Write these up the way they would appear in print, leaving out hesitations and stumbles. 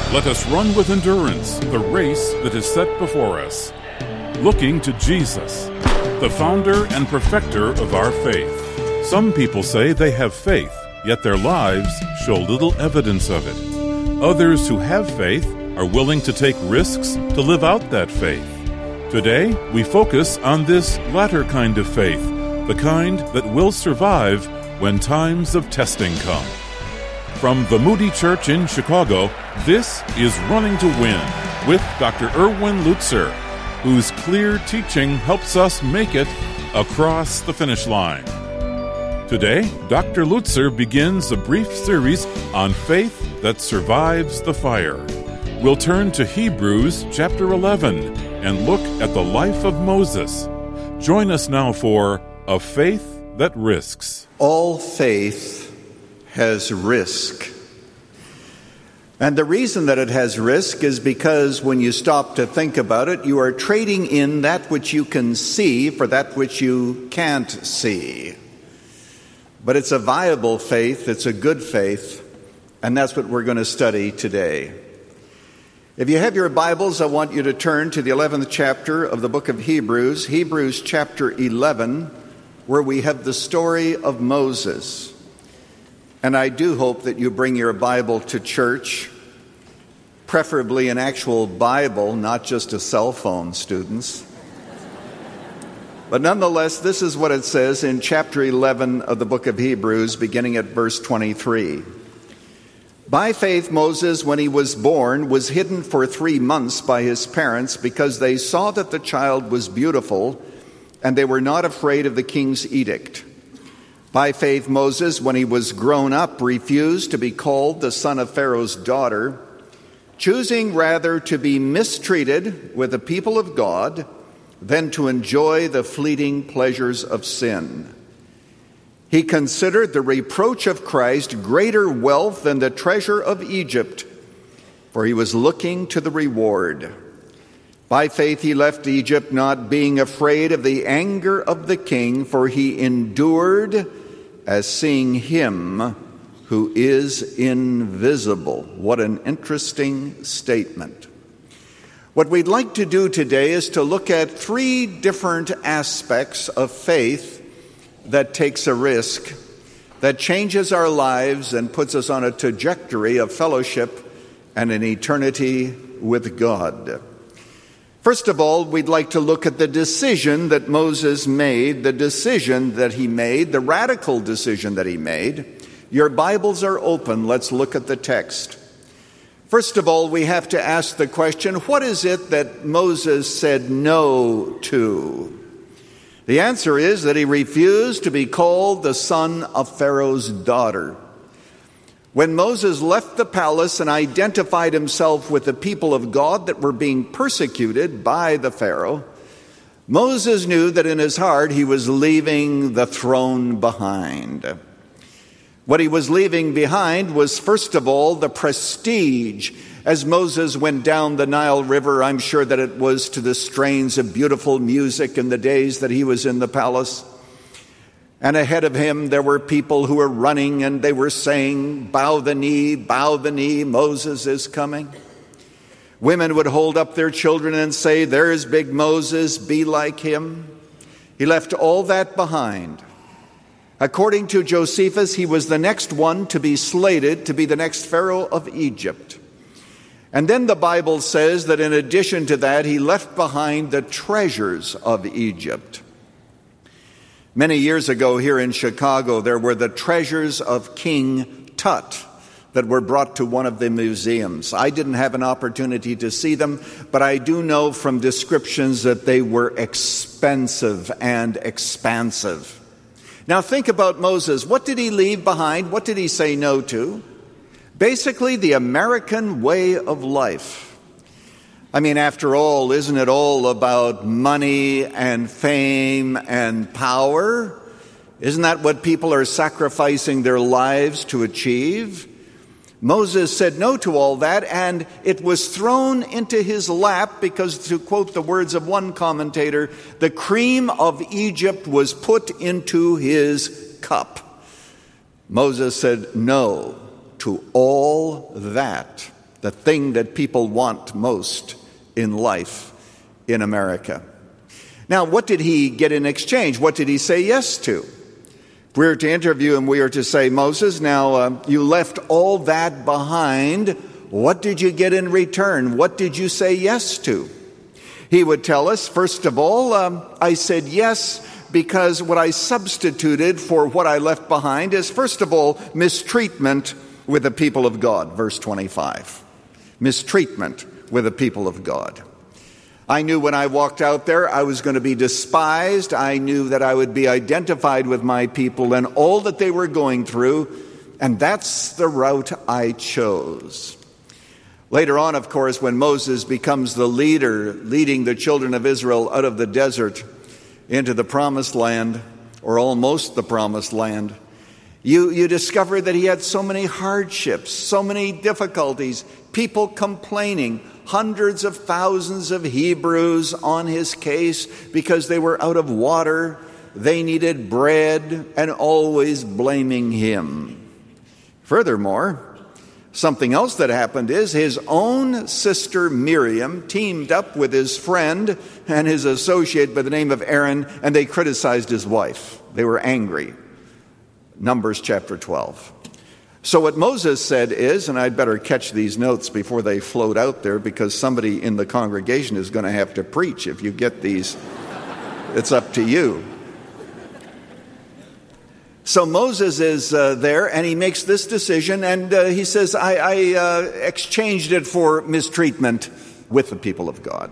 Let us run with endurance the race that is set before us, looking to Jesus, the founder and perfecter of our faith. Some people say they have faith, yet their lives show little evidence of it. Others who have faith are willing to take risks to live out that faith. Today, we focus on this latter kind of faith, the kind that will survive when times of testing come. From the Moody Church in Chicago, this is Running to Win with Dr. Erwin Lutzer, whose clear teaching helps us make it across the finish line. Today, Dr. Lutzer begins a brief series on faith that survives the fire. We'll turn to Hebrews chapter 11 and look at the life of Moses. Join us now for A Faith That Risks. All faith has risk. And the reason that it has risk is because when you stop to think about it, you are trading in that which you can see for that which you can't see. But it's a viable faith, it's a good faith, and that's what we're going to study today. If you have your Bibles, I want you to turn to the 11th chapter of the book of Hebrews, Hebrews chapter 11, where we have the story of Moses. And I do hope that you bring your Bible to church, preferably an actual Bible, not just a cell phone, students. But nonetheless, this is what it says in chapter 11 of the book of Hebrews, beginning at verse 23. By faith, Moses, when he was born, was hidden for 3 months by his parents because they saw that the child was beautiful, and they were not afraid of the king's edict. By faith, Moses, when he was grown up, refused to be called the son of Pharaoh's daughter, choosing rather to be mistreated with the people of God than to enjoy the fleeting pleasures of sin. He considered the reproach of Christ greater wealth than the treasure of Egypt, for he was looking to the reward. By faith he left Egypt, not being afraid of the anger of the king, for he endured as seeing him who is invisible. What an interesting statement. What we'd like to do today is to look at 3 different aspects of faith that takes a risk, that changes our lives and puts us on a trajectory of fellowship and an eternity with God. First of all, we'd like to look at the decision that Moses made, the decision that he made, the radical decision that he made. Your Bibles are open. Let's look at the text. First of all, we have to ask the question, what is it that Moses said no to? The answer is that he refused to be called the son of Pharaoh's daughter. When Moses left the palace and identified himself with the people of God that were being persecuted by the Pharaoh, Moses knew that in his heart he was leaving the throne behind. What he was leaving behind was, first of all, the prestige. As Moses went down the Nile River, I'm sure that it was to the strains of beautiful music in the days that he was in the palace. And ahead of him, there were people who were running and they were saying, bow the knee, Moses is coming. Women would hold up their children and say, there's big Moses, be like him. He left all that behind. According to Josephus, he was the next one to be slated to be the next Pharaoh of Egypt. And then the Bible says that in addition to that, he left behind the treasures of Egypt. Many years ago here in Chicago, there were the treasures of King Tut that were brought to one of the museums. I didn't have an opportunity to see them, but I do know from descriptions that they were expensive and expansive. Now think about Moses. What did he leave behind? What did he say no to? Basically, the American way of life. I mean, after all, isn't it all about money and fame and power? Isn't that what people are sacrificing their lives to achieve? Moses said no to all that, and it was thrown into his lap because, to quote the words of one commentator, the cream of Egypt was put into his cup. Moses said no to all that. the thing that people want most in life in America. Now, what did he get in exchange? What did he say yes to? If we were to interview him, we were to say, Moses, now you left all that behind. What did you get in return? What did you say yes to? He would tell us, first of all, I said yes because what I substituted for what I left behind is, first of all, mistreatment with the people of God, verse 25. Mistreatment with the people of God. I knew when I walked out there I was going to be despised. I knew that I would be identified with my people and all that they were going through, and that's the route I chose. Later on, of course, when Moses becomes the leader, leading the children of Israel out of the desert into the promised land, or almost the promised land, you discover that he had so many hardships, so many difficulties, people complaining, hundreds of thousands of Hebrews on his case because they were out of water, they needed bread, and always blaming him. Furthermore, something else that happened is his own sister Miriam teamed up with his friend and his associate by the name of Aaron, and they criticized his wife. They were angry. Numbers chapter 12. So what Moses said is, and I'd better catch these notes before they float out there because somebody in the congregation is going to have to preach. If you get these, it's up to you. So Moses is there, and he makes this decision, and he says, I exchanged it for mistreatment with the people of God.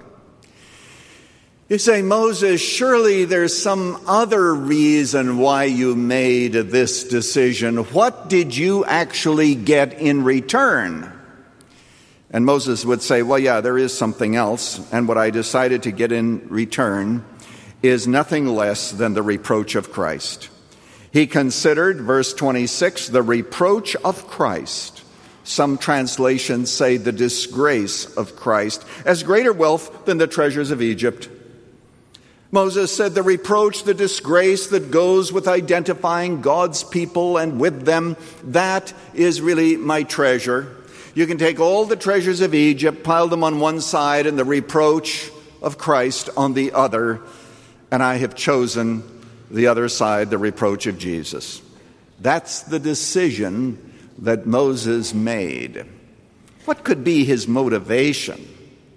You say, Moses, surely there's some other reason why you made this decision. What did you actually get in return? And Moses would say, well, yeah, there is something else, and what I decided to get in return is nothing less than the reproach of Christ. He considered, verse 26, the reproach of Christ. Some translations say the disgrace of Christ as greater wealth than the treasures of Egypt. Moses said the reproach, the disgrace that goes with identifying God's people and with them, that is really my treasure. You can take all the treasures of Egypt, pile them on one side, and the reproach of Christ on the other, and I have chosen the other side, the reproach of Jesus. That's the decision that Moses made. What could be his motivation?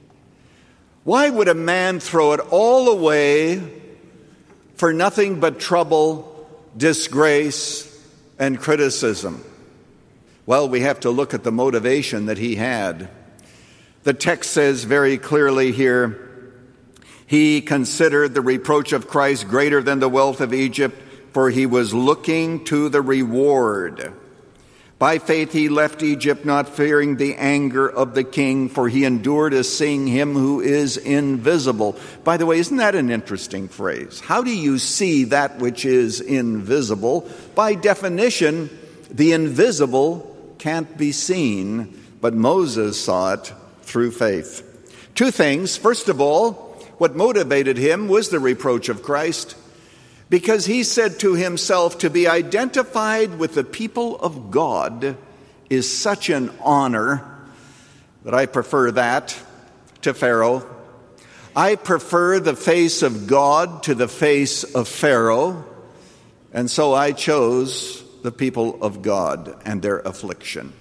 Why would a man throw it all away for nothing but trouble, disgrace, and criticism? Well, we have to look at the motivation that he had. The text says very clearly here, he considered the reproach of Christ greater than the wealth of Egypt, for he was looking to the reward. By faith he left Egypt, not fearing the anger of the king, for he endured as seeing him who is invisible. By the way, isn't that an interesting phrase? How do you see that which is invisible? By definition, the invisible can't be seen, but Moses saw it through faith. Two things. First of all, what motivated him was the reproach of Christ, because he said to himself, to be identified with the people of God is such an honor that I prefer that to Pharaoh. I prefer the face of God to the face of Pharaoh, and so I chose the people of God and their affliction.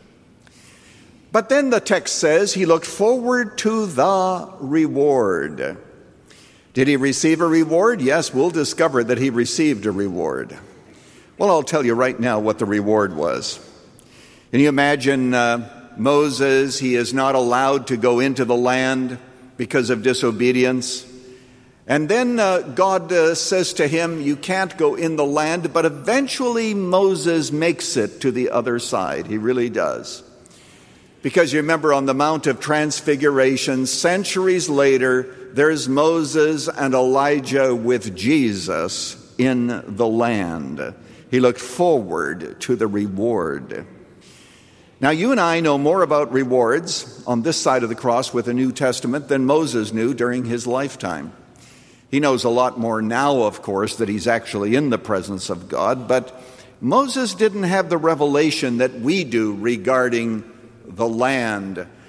But then the text says he looked forward to the reward. Did he receive a reward? Yes, we'll discover that he received a reward. Well, I'll tell you right now what the reward was. Can you imagine Moses? He is not allowed to go into the land because of disobedience. And then God says to him, you can't go in the land, but eventually Moses makes it to the other side. He really does. Because you remember on the Mount of Transfiguration, centuries later, there's Moses and Elijah with Jesus in the land. He looked forward to the reward. Now, you and I know more about rewards on this side of the cross with the New Testament than Moses knew during his lifetime. He knows a lot more now, of course, that he's actually in the presence of God, but Moses didn't have the revelation that we do regarding the land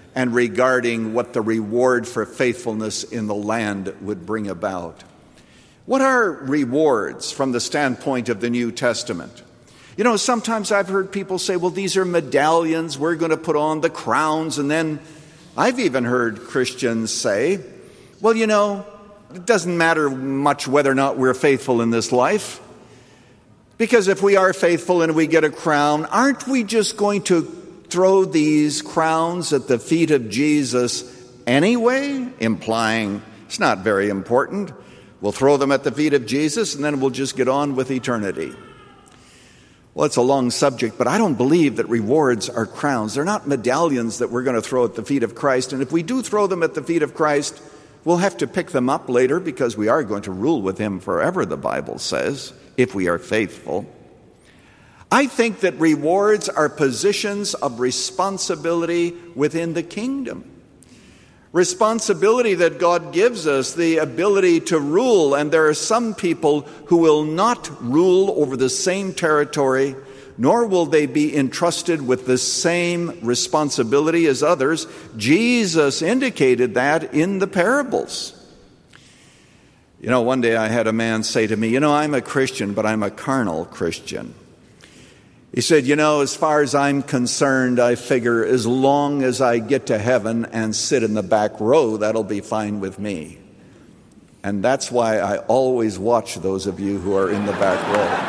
and regarding what the reward for faithfulness in the land would bring about. What are rewards from the standpoint of the New Testament? You know, sometimes I've heard people say, well, these are medallions, we're going to put on the crowns, and then I've even heard Christians say, well, you know, it doesn't matter much whether or not we're faithful in this life, because if we are faithful and we get a crown, aren't we just going to throw these crowns at the feet of Jesus anyway? Implying it's not very important. We'll throw them at the feet of Jesus and then we'll just get on with eternity. Well, it's a long subject, but I don't believe that rewards are crowns. They're not medallions that we're going to throw at the feet of Christ. And if we do throw them at the feet of Christ, we'll have to pick them up later because we are going to rule with him forever, the Bible says, if we are faithful. I think that rewards are positions of responsibility within the kingdom. Responsibility that God gives us, the ability to rule. And there are some people who will not rule over the same territory, nor will they be entrusted with the same responsibility as others. Jesus indicated that in the parables. You know, one day I had a man say to me, you know, I'm a Christian, but I'm a carnal Christian. He said, you know, as far as I'm concerned, I figure as long as I get to heaven and sit in the back row, that'll be fine with me. And that's why I always watch those of you who are in the back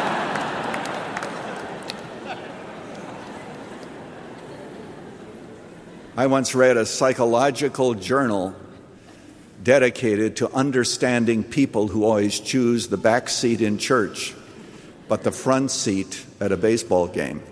row. I once read a psychological journal dedicated to understanding people who always choose the back seat in church, but the front seat at a baseball game.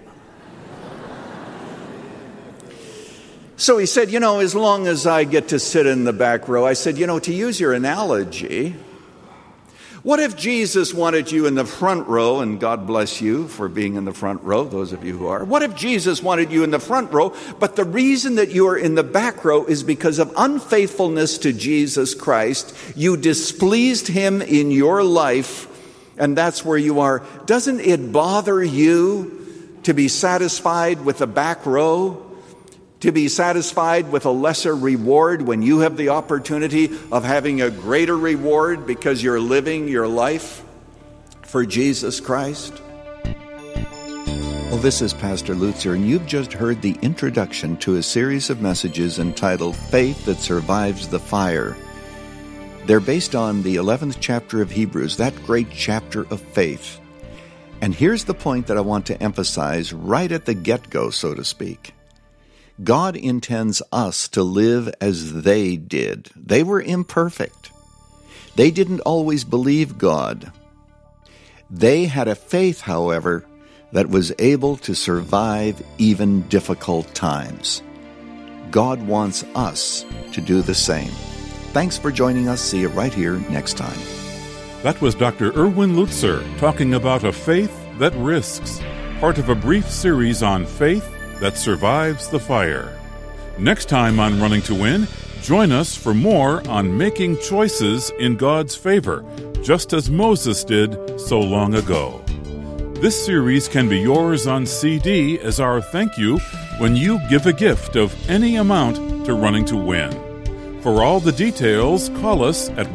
So he said, you know, as long as I get to sit in the back row, I said, you know, to use your analogy, what if Jesus wanted you in the front row, and God bless you for being in the front row, those of you who are. What if Jesus wanted you in the front row, but the reason that you are in the back row is because of unfaithfulness to Jesus Christ? You displeased him in your life, and that's where you are. Doesn't it bother you to be satisfied with the back row? To be satisfied with a lesser reward when you have the opportunity of having a greater reward because you're living your life for Jesus Christ? Well, this is Pastor Lutzer, and you've just heard the introduction to a series of messages entitled Faith That Survives the Fire. They're based on the 11th chapter of Hebrews, that great chapter of faith. And here's the point that I want to emphasize right at the get-go, so to speak. God intends us to live as they did. They were imperfect. They didn't always believe God. They had a faith, however, that was able to survive even difficult times. God wants us to do the same. Thanks for joining us. See you right here next time. That was Dr. Erwin Lutzer talking about a faith that risks, part of a brief series on faith that survives the fire. Next time on Running to Win, join us for more on making choices in God's favor, just as Moses did so long ago. This series can be yours on CD as our thank you when you give a gift of any amount to Running to Win. For all the details, call us at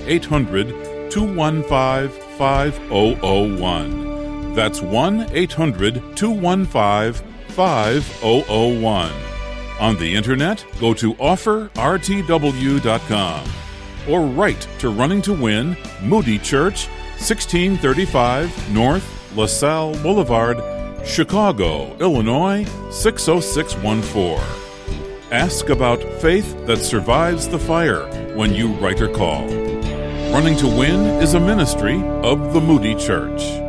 1-800-215-5001. That's 1-800-215-5001. On the Internet, go to offerrtw.com or write to Running to Win, Moody Church, 1635 North LaSalle Boulevard, Chicago, Illinois, 60614. Ask about faith that survives the fire when you write or call. Running to Win is a ministry of the Moody Church.